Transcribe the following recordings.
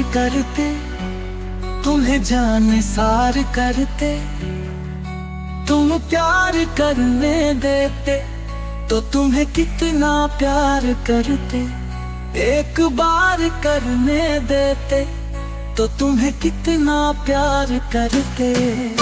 करते, तुम्हें जाने सार करते। तुम प्यार करने देते तो तुम्हें कितना प्यार करते। एक बार करने देते तो तुम्हें कितना प्यार करते।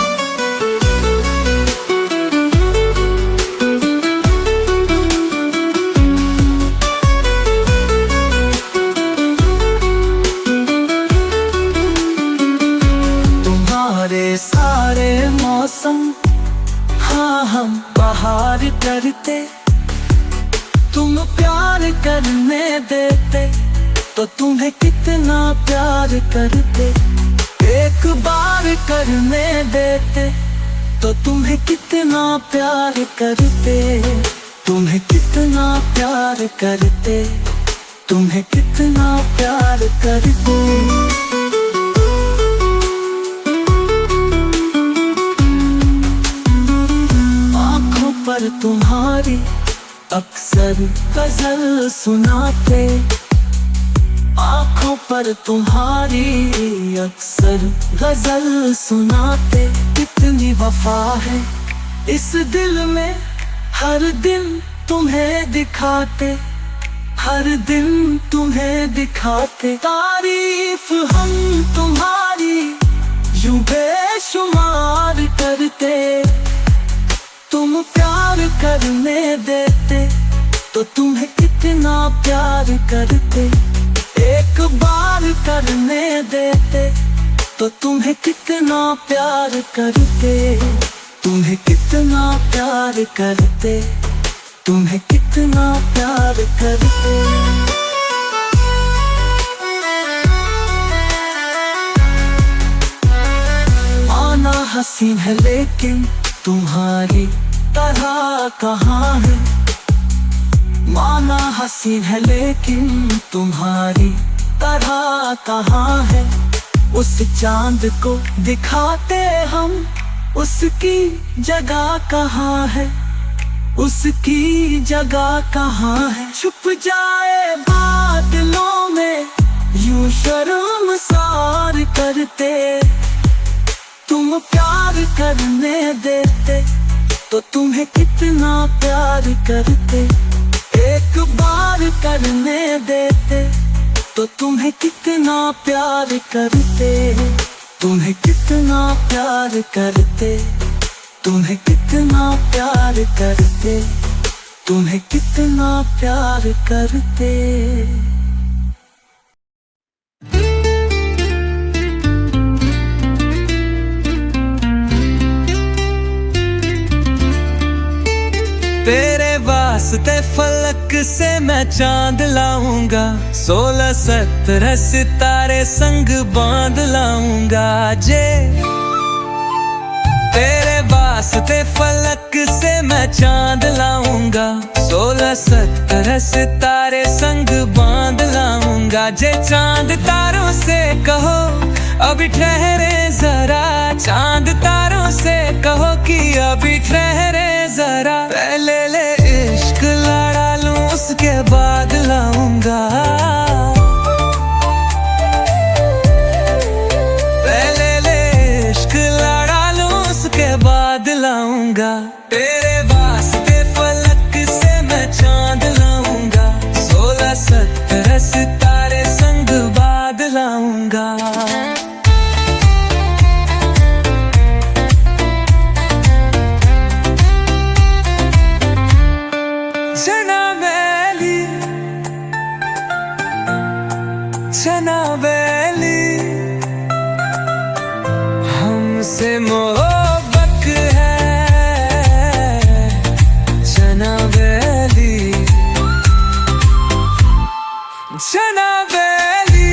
तुम्हारे सारे मौसम हाँ हम बहार करते। तुम प्यार करने देते तो तुम्हें कितना प्यार करते। एक बार करने देते तो तुम्हें कितना प्यार करते। तुम्हें कितना प्यार करते, तुम्हें कितना प्यार करते। आँखों पर तुम्हारी अक्सर गजल सुनाते। आँखों पर तुम्हारी अक्सर गजल सुनाते। कितनी वफा है इस दिल में, हर दिन तुम्हें दिखाते। हर दिन तुम्हें दिखाते। तारीफ हम तुम्हारी यूं बेशुमार करते। तुम प्यार करने देते तो तुम्हें कितना प्यार करते। एक बार करने देते तो तुम्हें कितना प्यार करते। तुम्हें कितना प्यार करते, तुम्हें कितना प्यार करते। आना हसीन है लेकिन तुम्हारी तरह कहाँ है। माना हसीन है लेकिन तुम्हारी तरह कहाँ है। उस चांद को दिखाते हम, उसकी जगह कहाँ है। उसकी जगह कहाँ है। छुप जाए बादलों में यूं शर्मसार करते। तुम प्यार करने देते तो तुम्हें कितना प्यार करते। एक बार करने देते तो तुम्हें कितना प्यार करते। तुम्हें कितना प्यार करते, तुम्हें कितना प्यार करते। तुम्हें कितना प्यार करते। तेरे वास्ते फलक से मैं चांद लाऊंगा। 16 17 सितारे संग बांध लाऊंगा। जे तेरे वास्ते फलक से मैं चांद लाऊंगा। 16 17 सितारे संग बांध लाऊंगा। जे चांद तारों से कहो अभी ठहरे जरा। चांद तारों से कहो कि अभी ठहरे जरा। पहले ले इश्क लड़ा लूं उसके बाद लाऊंगा। पहले ले इश्क लड़ा लूं उसके बाद लाऊंगा। तेरे वास्ते फलक से मैं चांद लाऊंगा। 16 17 सितारे संग बाद लाऊंगा। जनाबेली हमसे मोहब्बत है। जनाबेली जनाबेली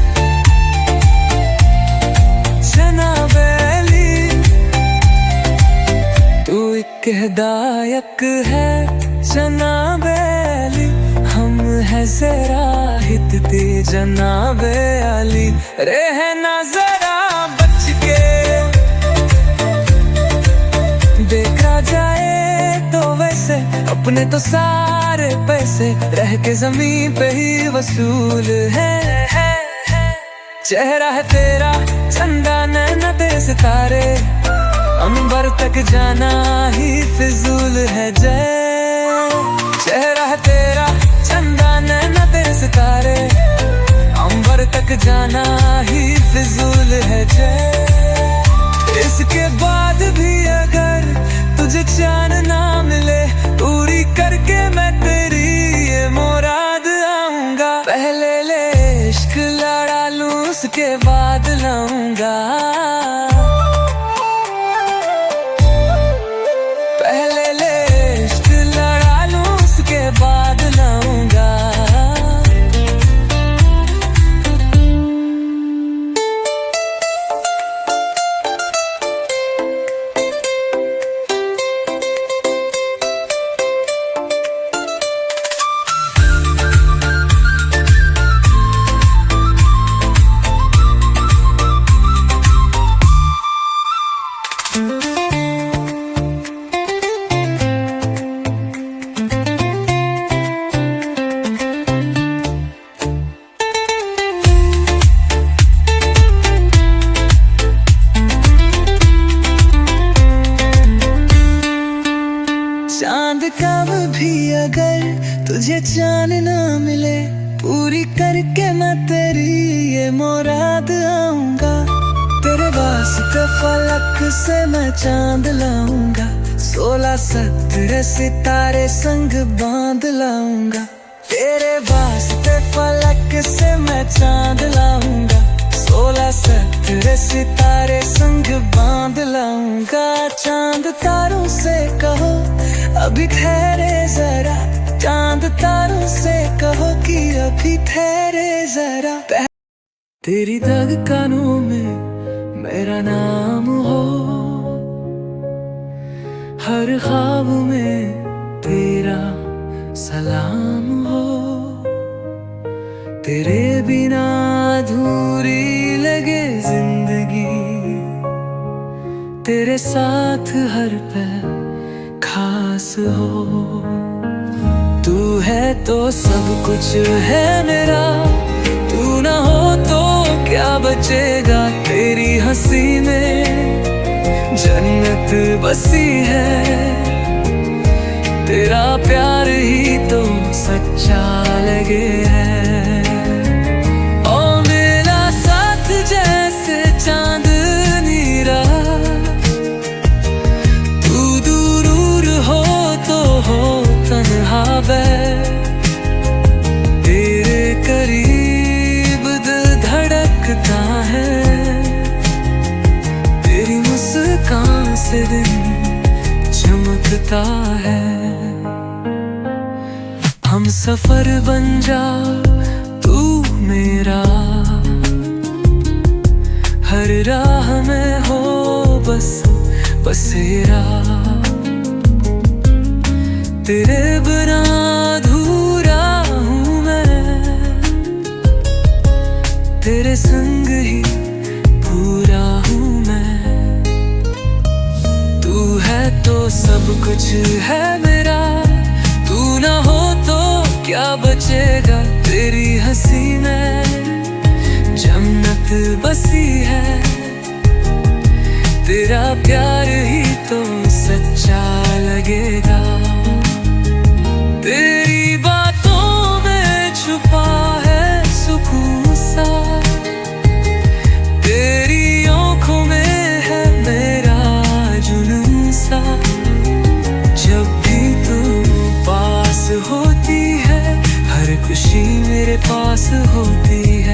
जनाबेली तू एक हिदायत है। जनाबेली हम है जरा हिदती जनाबे अली। रहना जरा बच के देखा जाए तो वैसे अपने तो सारे पैसे रह के जमीन पे ही वसूल है। चेहरा है तेरा चंदा नैना ते सितारे, अंबर तक जाना ही फिजूल है जय। चेहरा है तेरा चंदा नैना ते सितारे, अंबर तक जाना ही फिजूल है जय। इसके बाद भी अगर तुझे चांद ना मिले, पूरी करके मैं तेरी ये मुराद आऊंगा। पहले ले इश्क लड़ा लूं, उसके बाद लाऊंगा। पहले ले इश्क लड़ा लूं, उसके बाद लाऊंगा। चांद कब भी अगर तुझे चांद ना मिले, पूरी करके मैं तेरी ये मुराद आऊंगा। तेरे वास्ते फलक से मैं चांद लाऊंगा, 16-17 सितारे संग बांध लाऊंगा। तेरे वास्ते फलक से मैं चांद लाऊंगा, 16-17 सितारे संग बांध लाऊंगा। चांद तारों से कहो अभी ठहरे जरा, चांद तारों से कहो कि अभी ठहरे जरा। तेरी धड़कनों में मेरा नाम हो, हर ख्वाब में तेरा सलाम हो। तेरे बिना अधूरी लगे जिंदगी, तेरे साथ हर पल खास हो। तू है तो सब कुछ है मेरा, तू ना हो तो क्या बचेगा। तेरी हंसी में जन्नत बसी है, तेरा प्यार ही तो सच्चा लगे है। ओ मेरा साथ जैसे चांदनी रात, तू दूर हो तो हो तन्हा बैठ। तेरे करीब दिल धड़कता है, तेरी मुस्कान से दिन चमकता है। हम सफर बन जा तू मेरा, हर राह में हो बस बसेरा। तेरे बिना अधूरा हूँ मैं, तेरे संग ही पूरा हूँ मैं। तू है तो सब कुछ है मेरा, तू ना हो तो क्या बचेगा। तेरी हंसी में जन्नत बसी है, तेरा प्यार ही तो सच्चा लगेगा। तेरी बातों में छुपा है सुकून सा, तेरी आँखों में है मेरा जुनून सा। जब भी तू पास होती है, हर खुशी मेरे पास होती है।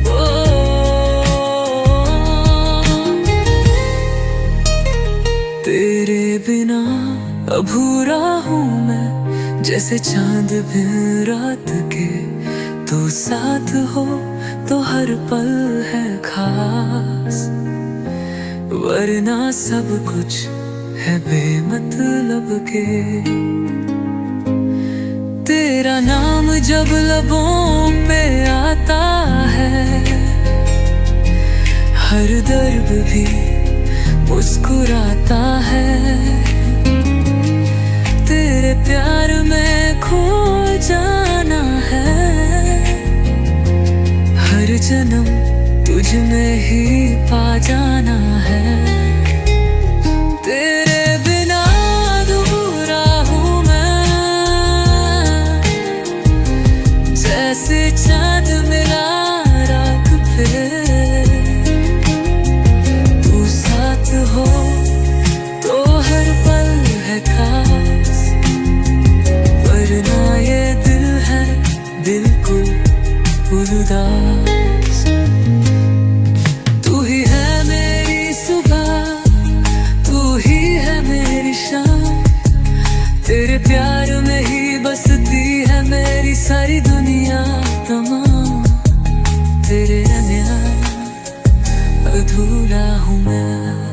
तेरे बिना अधूरा हूँ मैं, जैसे चांद बिन रात के। तू साथ हो तो हर पल है खास, वरना सब कुछ है बेमतलब के। तेरा नाम जब लबों पे आता है, हर दर्द भी मुस्कुराता है। तेरे प्यार में खो जाना है, हर जन्म तुझ में ही पा जाना है। तेरे बिना अधूरा हूँ मैं, जैसे चाँद मिला रात पे। तू साथ हो तो हर पल है खास, वरना ये दिल है बिल्कुल उदास। तू ही है मेरी सुबह, तू ही है मेरी शाम, तेरे प्यार में ही बसती है मेरी सारी दुनिया तमाम। तेरे बिना अधूरा हूँ मैं।